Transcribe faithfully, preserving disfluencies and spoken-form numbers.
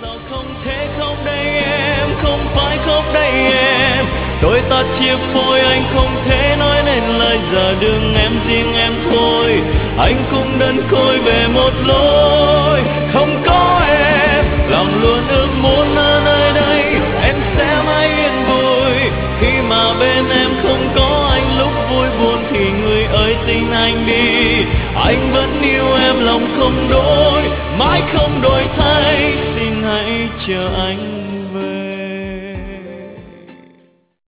sao không thể khóc đây em, không phải khóc đây em. Đôi ta chia phôi anh không thể nói nên lời, giờ đừng em riêng em thôi. Anh cũng đơn côi về một lối, không có em. Lòng luôn ước muốn ở nơi đây em sẽ mãi yên vui. Khi mà bên em không có anh, lúc vui buồn thì người ơi tin anh đi. Anh vẫn yêu em lòng không đổi, mãi không đổi thay. Xin hãy chờ anh.